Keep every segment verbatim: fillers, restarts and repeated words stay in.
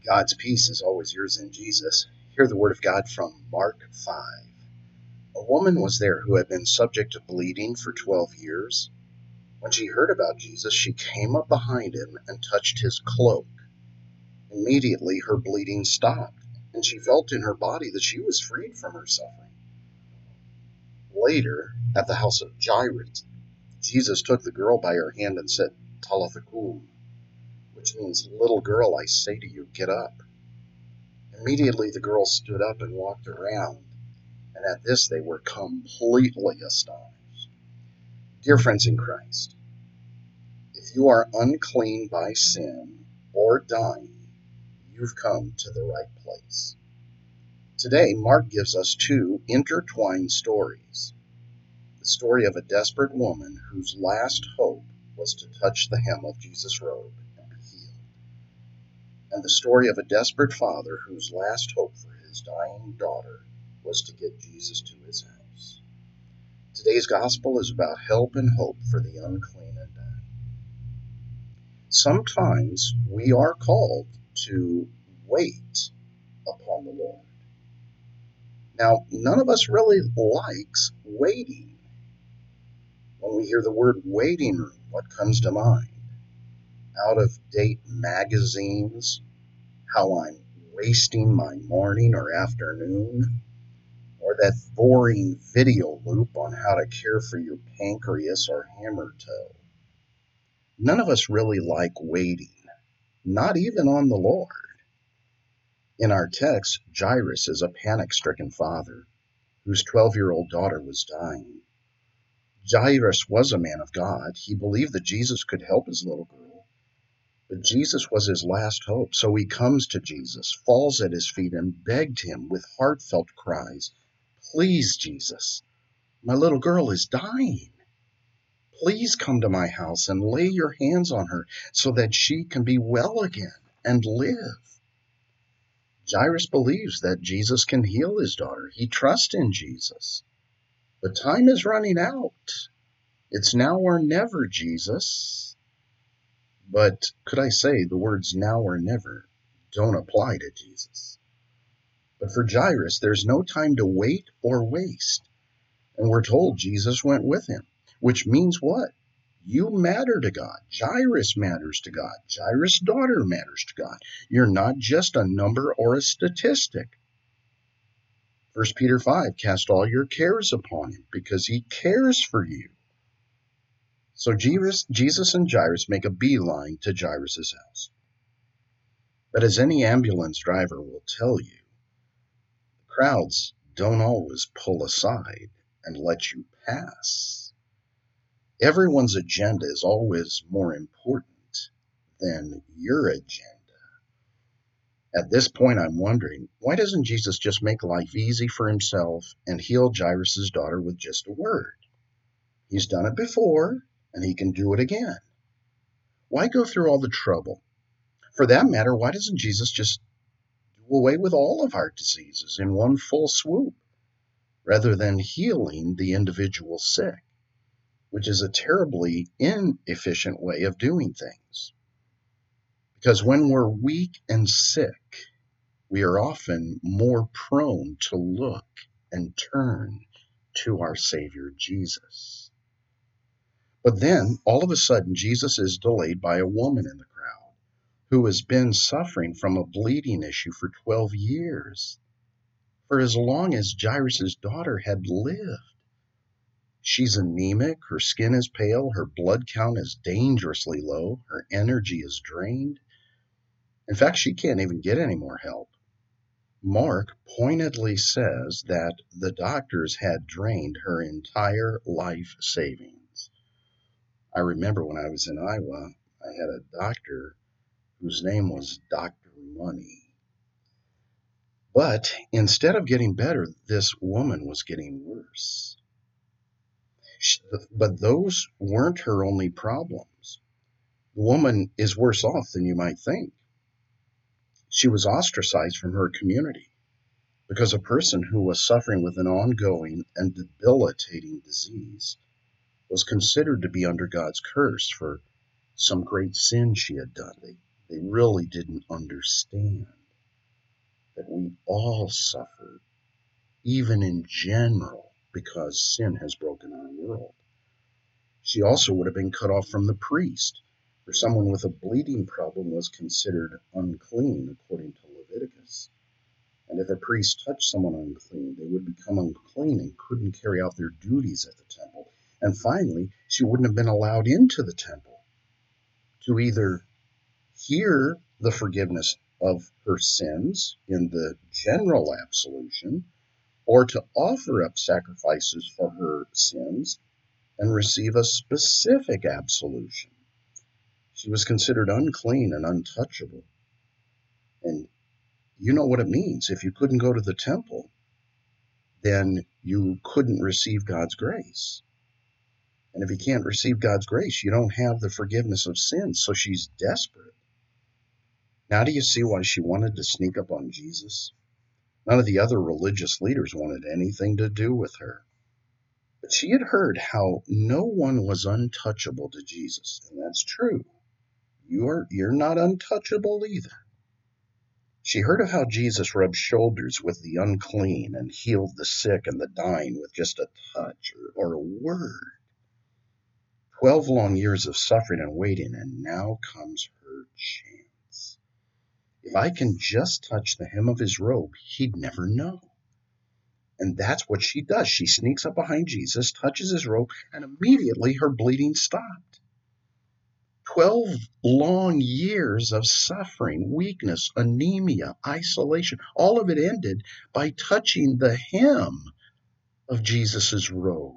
God's peace is always yours in Jesus. Hear the word of God from Mark five. A woman was there who had been subject to bleeding for twelve years. When she heard about Jesus, she came up behind him and touched his cloak. Immediately her bleeding stopped, and she felt in her body that she was freed from her suffering. Later, at the house of Jairus, Jesus took the girl by her hand and said, Talitha kum, which means, little girl, I say to you, get up. Immediately the girl stood up and walked around, and at this they were completely astonished. Dear friends in Christ, if you are unclean by sin or dying, you've come to the right place. Today, Mark gives us two intertwined stories. The story of a desperate woman whose last hope was to touch the hem of Jesus' robe and be healed, and the story of a desperate father whose last hope for his dying daughter was to get Jesus to his house. Today's gospel is about help and hope for the unclean and dying. Sometimes we are called to wait upon the Lord. Now, none of us really likes waiting. When we hear the word waiting room, what comes to mind? Out-of-date magazines, how I'm wasting my morning or afternoon, or that boring video loop on how to care for your pancreas or hammer toe. None of us really like waiting, not even on the Lord. In our text, Jairus is a panic-stricken father whose twelve-year-old daughter was dying. Jairus was a man of God. He believed that Jesus could help his little girl, but Jesus was his last hope. So he comes to Jesus, falls at his feet, and begged him with heartfelt cries, Please, Jesus, my little girl is dying. Please come to my house and lay your hands on her so that she can be well again and live. Jairus believes that Jesus can heal his daughter. He trusts in Jesus. But time is running out. It's now or never, Jesus. But could I say the words now or never don't apply to Jesus? But for Jairus, there's no time to wait or waste. And we're told Jesus went with him, which means what? You matter to God. Jairus matters to God. Jairus' daughter matters to God. You're not just a number or a statistic. First Peter five, cast all your cares upon him because he cares for you. So Jesus and Jairus make a beeline to Jairus' house. But as any ambulance driver will tell you, crowds don't always pull aside and let you pass. Everyone's agenda is always more important than your agenda. At this point, I'm wondering, why doesn't Jesus just make life easy for himself and heal Jairus' daughter with just a word? He's done it before, and he can do it again. Why go through all the trouble? For that matter, why doesn't Jesus just do away with all of our diseases in one full swoop, rather than healing the individual sick, which is a terribly inefficient way of doing things? Because when we're weak and sick, we are often more prone to look and turn to our Savior Jesus. But then, all of a sudden, Jesus is delayed by a woman in the crowd who has been suffering from a bleeding issue for twelve years, for as long as Jairus' daughter had lived. She's anemic, her skin is pale, her blood count is dangerously low, her energy is drained. In fact, she can't even get any more help. Mark pointedly says that the doctors had drained her entire life savings. I remember when I was in Iowa, I had a doctor whose name was Doctor Money. But instead of getting better, this woman was getting worse. She, but those weren't her only problems. The woman is worse off than you might think. She was ostracized from her community because a person who was suffering with an ongoing and debilitating disease was considered to be under God's curse for some great sin she had done. They, They really didn't understand that we all suffer, even in general, because sin has broken our world. She also would have been cut off from the priest, for someone with a bleeding problem was considered unclean according to Leviticus. And if a priest touched someone unclean, they would become unclean and couldn't carry out their duties at the temple. And finally, she wouldn't have been allowed into the temple to either hear the forgiveness of her sins in the general absolution, or to offer up sacrifices for her sins and receive a specific absolution. She was considered unclean and untouchable. And you know what it means. If you couldn't go to the temple, then you couldn't receive God's grace. And if you can't receive God's grace, you don't have the forgiveness of sins. So she's desperate. Now, do you see why she wanted to sneak up on Jesus? None of the other religious leaders wanted anything to do with her. But she had heard how no one was untouchable to Jesus, and that's true. You're, you're not untouchable either. She heard of how Jesus rubbed shoulders with the unclean and healed the sick and the dying with just a touch or, or a word. Twelve long years of suffering and waiting, and now comes her chance. If I can just touch the hem of his robe, he'd never know. And that's what she does. She sneaks up behind Jesus, touches his robe, and immediately her bleeding stopped. Twelve long years of suffering, weakness, anemia, isolation, all of it ended by touching the hem of Jesus's robe.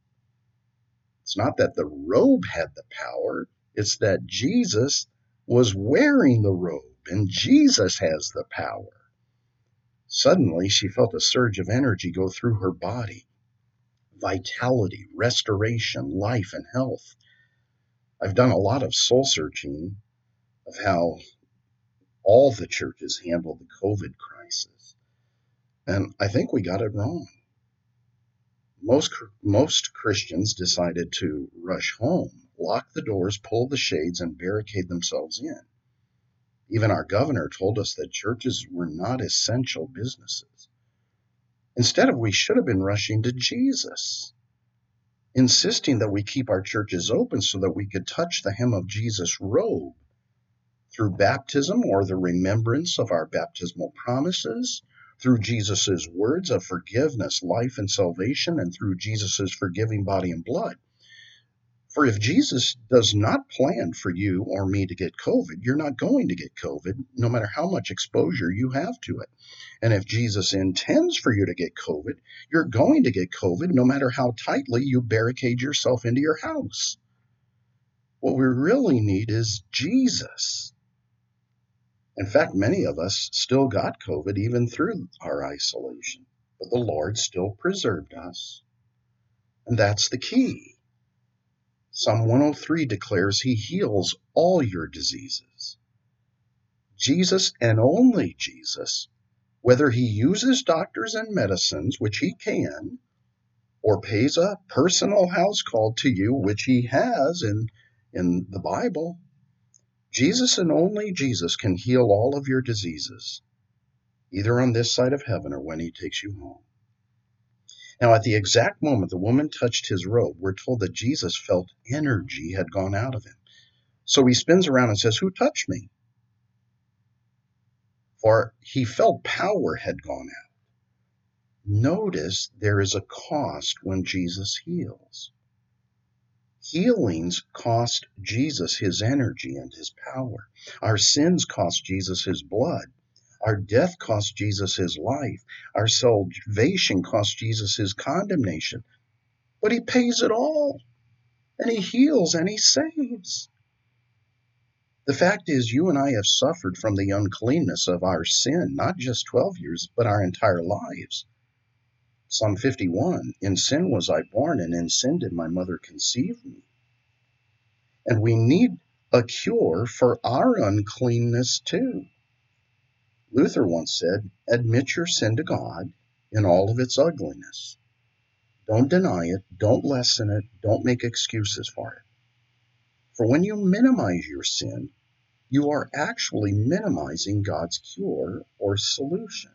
It's not that the robe had the power, it's that Jesus was wearing the robe, and Jesus has the power. Suddenly, she felt a surge of energy go through her body. Vitality, restoration, life, and health. I've done a lot of soul searching of how all the churches handled the COVID crisis, and I think we got it wrong. Most, most Christians decided to rush home, lock the doors, pull the shades, and barricade themselves in. Even our governor told us that churches were not essential businesses. Instead of, we should have been rushing to Jesus, insisting that we keep our churches open so that we could touch the hem of Jesus' robe through baptism or the remembrance of our baptismal promises, through Jesus' words of forgiveness, life, and salvation, and through Jesus' forgiving body and blood. For if Jesus does not plan for you or me to get COVID, you're not going to get COVID, no matter how much exposure you have to it. And if Jesus intends for you to get COVID, you're going to get COVID, no matter how tightly you barricade yourself into your house. What we really need is Jesus. In fact, many of us still got COVID even through our isolation, but the Lord still preserved us. And that's the key. Psalm one oh three declares he heals all your diseases. Jesus and only Jesus, whether he uses doctors and medicines, which he can, or pays a personal house call to you, which he has in, in the Bible, Jesus and only Jesus can heal all of your diseases, either on this side of heaven or when he takes you home. Now, at the exact moment the woman touched his robe, we're told that Jesus felt energy had gone out of him. So he spins around and says, "Who touched me?" For he felt power had gone out. Notice there is a cost when Jesus heals. Healings cost Jesus his energy and his power. Our sins cost Jesus his blood. Our death cost Jesus his life. Our salvation cost Jesus his condemnation. But he pays it all. And he heals and he saves. The fact is, you and I have suffered from the uncleanness of our sin, not just twelve years, but our entire lives. Psalm fifty-one, in sin was I born, and in sin did my mother conceive me. And we need a cure for our uncleanness too. Luther once said, admit your sin to God in all of its ugliness. Don't deny it, don't lessen it, don't make excuses for it. For when you minimize your sin, you are actually minimizing God's cure or solution.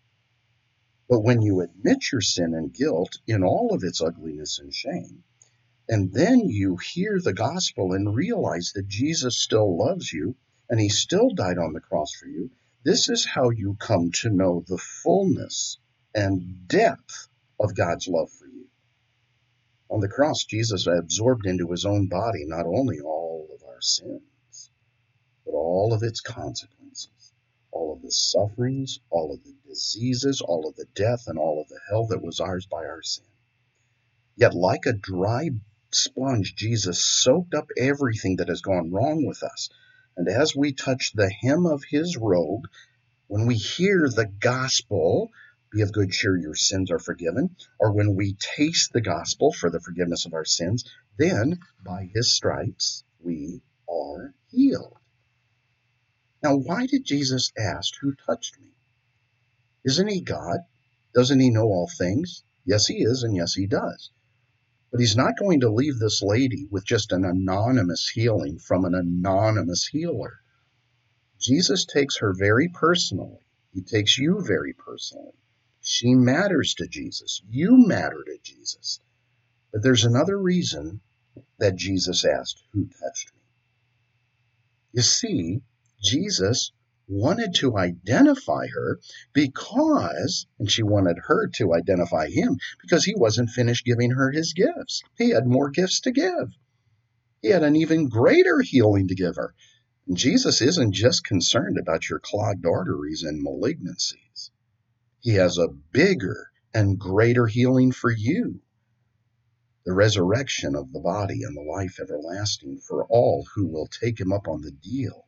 But when you admit your sin and guilt in all of its ugliness and shame, and then you hear the gospel and realize that Jesus still loves you and he still died on the cross for you, this is how you come to know the fullness and depth of God's love for you. On the cross, Jesus absorbed into his own body not only all of our sins, but all of its consequences, all of the sufferings, all of the diseases, all of the death, and all of the hell that was ours by our sin. Yet like a dry sponge, Jesus soaked up everything that has gone wrong with us. And as we touch the hem of his robe, when we hear the gospel, be of good cheer, your sins are forgiven, or when we taste the gospel for the forgiveness of our sins, then by his stripes we are healed. Now, why did Jesus ask, who touched me? Isn't he God? Doesn't he know all things? Yes, he is, and yes, he does. But he's not going to leave this lady with just an anonymous healing from an anonymous healer. Jesus takes her very personally. He takes you very personally. She matters to Jesus. You matter to Jesus. But there's another reason that Jesus asked, who touched me? You see, Jesus wanted to identify her because, and she wanted her to identify him because he wasn't finished giving her his gifts. He had more gifts to give. He had an even greater healing to give her. And Jesus isn't just concerned about your clogged arteries and malignancies. He has a bigger and greater healing for you. The resurrection of the body and the life everlasting for all who will take him up on the deal.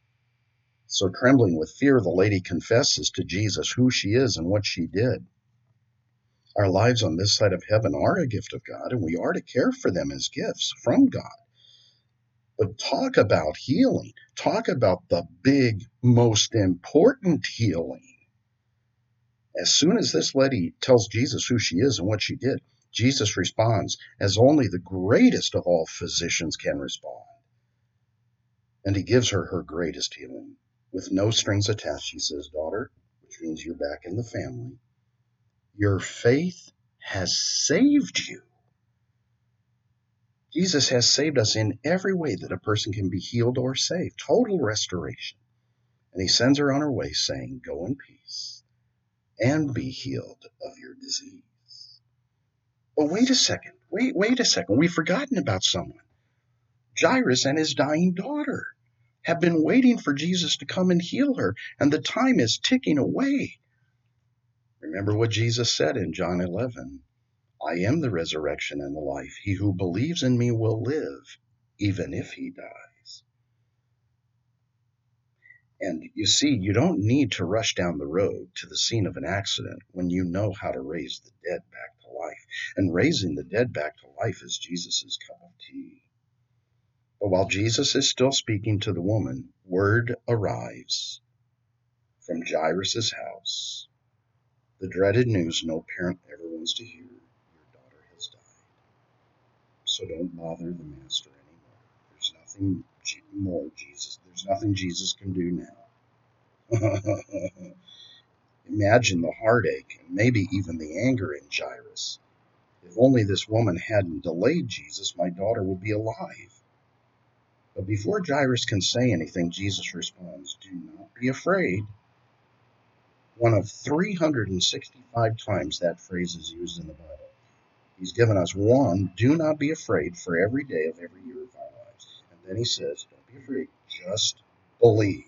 So trembling with fear, the lady confesses to Jesus who she is and what she did. Our lives on this side of heaven are a gift of God, and we are to care for them as gifts from God. But talk about healing. Talk about the big, most important healing. As soon as this lady tells Jesus who she is and what she did, Jesus responds as only the greatest of all physicians can respond. And he gives her her greatest healing. With no strings attached, he says, daughter, which means you're back in the family, your faith has saved you. Jesus has saved us in every way that a person can be healed or saved, total restoration. And he sends her on her way saying, go in peace and be healed of your disease. But wait a second, wait, wait a second. We've forgotten about someone. Jairus and his dying daughter have been waiting for Jesus to come and heal her, and the time is ticking away. Remember what Jesus said in John eleven, I am the resurrection and the life. He who believes in me will live, even if he dies. And you see, you don't need to rush down the road to the scene of an accident when you know how to raise the dead back to life. And raising the dead back to life is Jesus' cup of tea. But while Jesus is still speaking to the woman, word arrives from Jairus' house. The dreaded news no parent ever wants to hear. Your daughter has died. So don't bother the master anymore. There's nothing more Jesus. There's nothing Jesus can do now. Imagine the heartache and maybe even the anger in Jairus. If only this woman hadn't delayed Jesus, my daughter would be alive. But before Jairus can say anything, Jesus responds, do not be afraid. One of three hundred sixty-five times that phrase is used in the Bible. He's given us one, do not be afraid, for every day of every year of our lives. And then he says, don't be afraid, just believe.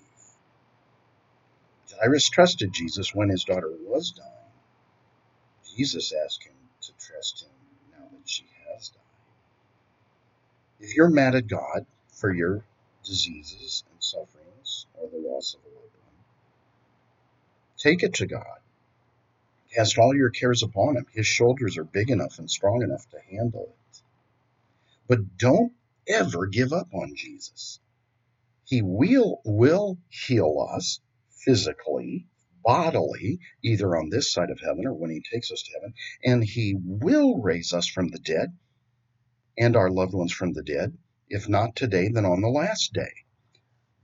Jairus trusted Jesus when his daughter was dying. Jesus asked him to trust him now that she has died. If you're mad at God for your diseases and sufferings or the loss of a loved one, take it to God. Cast all your cares upon him. His shoulders are big enough and strong enough to handle it. But don't ever give up on Jesus. He will, will heal us physically, bodily, either on this side of heaven or when he takes us to heaven, and he will raise us from the dead and our loved ones from the dead, if not today, then on the last day.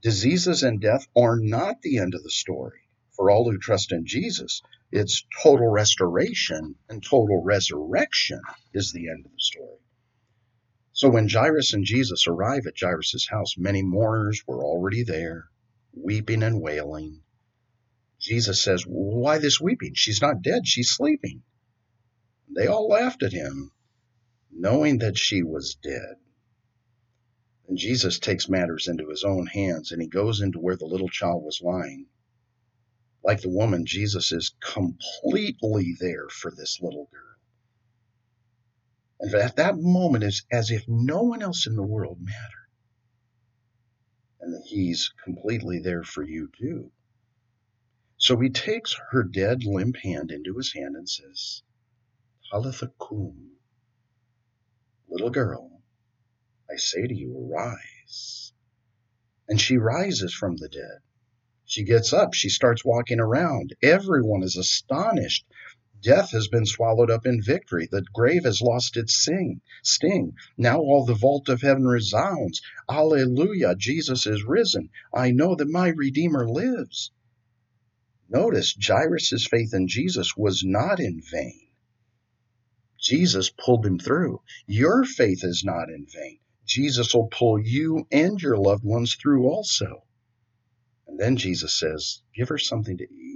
Diseases and death are not the end of the story. For all who trust in Jesus, it's total restoration and total resurrection is the end of the story. So when Jairus and Jesus arrive at Jairus' house, many mourners were already there, weeping and wailing. Jesus says, "Why this weeping? She's not dead, she's sleeping." They all laughed at him, knowing that she was dead. And Jesus takes matters into his own hands, and he goes into where the little child was lying. Like the woman, Jesus is completely there for this little girl. And at that moment, it's as if no one else in the world mattered. And that he's completely there for you too. So he takes her dead, limp hand into his hand and says, "Talitha cum," little girl, I say to you, arise. And she rises from the dead. She gets up. She starts walking around. Everyone is astonished. Death has been swallowed up in victory. The grave has lost its sing, sting. Now all the vault of heaven resounds. Alleluia, Jesus is risen. I know that my Redeemer lives. Notice, Jairus' faith in Jesus was not in vain. Jesus pulled him through. Your faith is not in vain. Jesus will pull you and your loved ones through also. And then Jesus says, give her something to eat.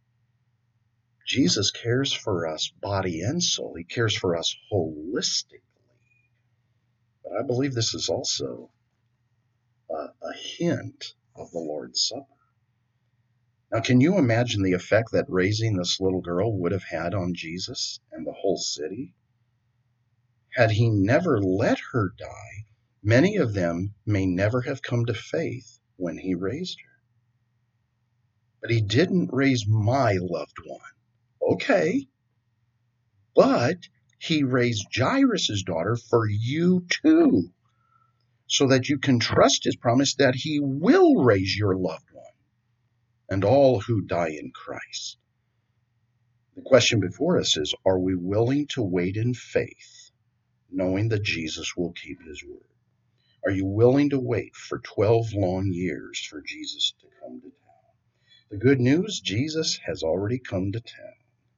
Jesus cares for us body and soul. He cares for us holistically. But I believe this is also a, a hint of the Lord's Supper. Now, can you imagine the effect that raising this little girl would have had on Jesus and the whole city? Had he never let her die, many of them may never have come to faith when he raised her. But he didn't raise my loved one. Okay. But he raised Jairus' daughter for you too, so that you can trust his promise that he will raise your loved one and all who die in Christ. The question before us is, are we willing to wait in faith, knowing that Jesus will keep his word? Are you willing to wait for twelve long years for Jesus to come to town? The good news, Jesus has already come to town.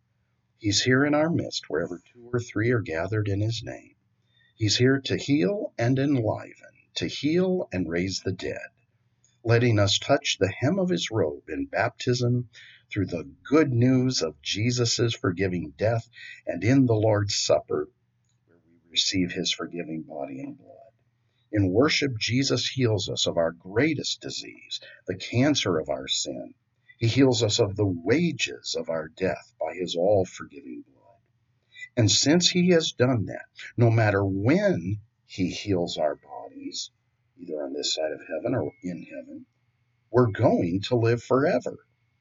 He's here in our midst, wherever two or three are gathered in his name. He's here to heal and enliven, to heal and raise the dead, letting us touch the hem of his robe in baptism through the good news of Jesus' forgiving death, and in the Lord's Supper, where we receive his forgiving body and blood. In worship, Jesus heals us of our greatest disease, the cancer of our sin. He heals us of the wages of our death by his all-forgiving blood. And since he has done that, no matter when he heals our bodies, either on this side of heaven or in heaven, we're going to live forever.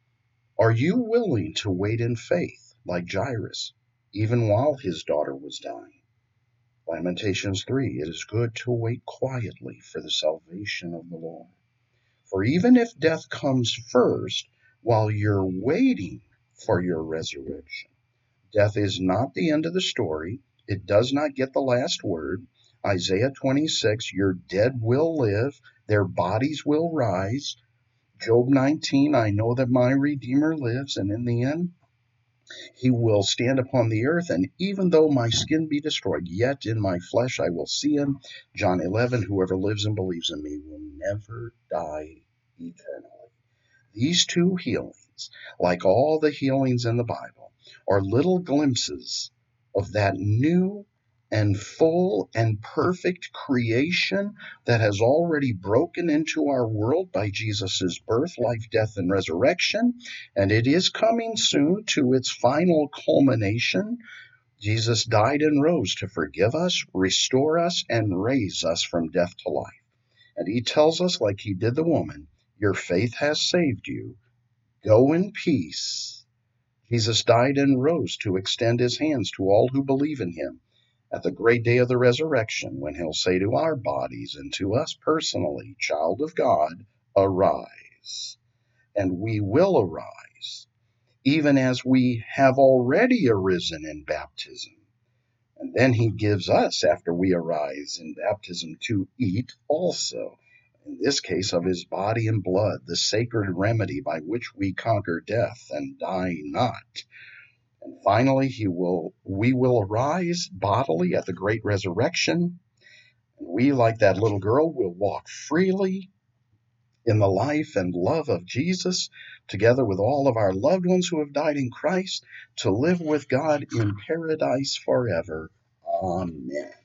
Are you willing to wait in faith like Jairus, even while his daughter was dying? Lamentations three, it is good to wait quietly for the salvation of the Lord. For even if death comes first, while you're waiting for your resurrection, death is not the end of the story. It does not get the last word. Isaiah twenty-six, your dead will live, their bodies will rise. Job nineteen, I know that my Redeemer lives, and in the end, he will stand upon the earth, and even though my skin be destroyed, yet in my flesh I will see him. John eleven, whoever lives and believes in me will never die eternally. These two healings, like all the healings in the Bible, are little glimpses of that new and full and perfect creation that has already broken into our world by Jesus' birth, life, death, and resurrection, and it is coming soon to its final culmination. Jesus died and rose to forgive us, restore us, and raise us from death to life. And he tells us, like he did the woman, your faith has saved you. Go in peace. Jesus died and rose to extend his hands to all who believe in him at the great day of the resurrection, when he'll say to our bodies and to us personally, child of God, arise. And we will arise, even as we have already arisen in baptism. And then he gives us, after we arise in baptism, to eat also. in this case of his body and blood, the sacred remedy by which we conquer death and die not. And finally, he will, we will arise bodily at the great resurrection. And we, like that little girl, will walk freely in the life and love of Jesus, together with all of our loved ones who have died in Christ, to live with God in paradise forever. Amen.